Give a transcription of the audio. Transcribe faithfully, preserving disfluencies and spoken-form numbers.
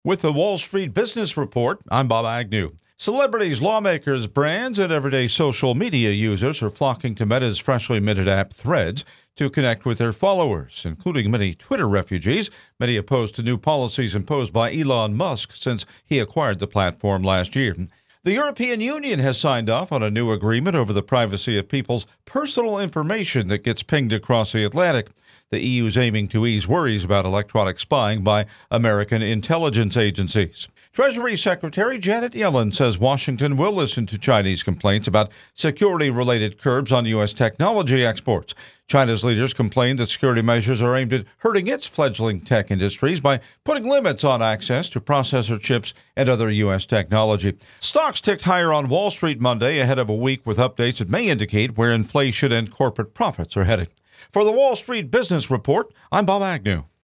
With the Wall Street Business Report, I'm Bob Agnew. Celebrities, lawmakers, brands, and everyday social media users are flocking to Meta's freshly minted app Threads to connect with their followers, including many Twitter refugees, many opposed to new policies imposed by Elon Musk since he acquired the platform last year. The European Union has signed off on a new agreement over the privacy of people's personal information that gets pinged across the Atlantic. The E U is aiming to ease worries about electronic spying by American intelligence agencies. Treasury Secretary Janet Yellen says Washington will listen to Chinese complaints about security-related curbs on U S technology exports. China's leaders complain that security measures are aimed at hurting its fledgling tech industries by putting limits on access to processor chips and other U S technology. Stocks ticked higher on Wall Street Monday ahead of a week with updates that may indicate where inflation and corporate profits are heading. For the Wall Street Business Report, I'm Bob Agnew.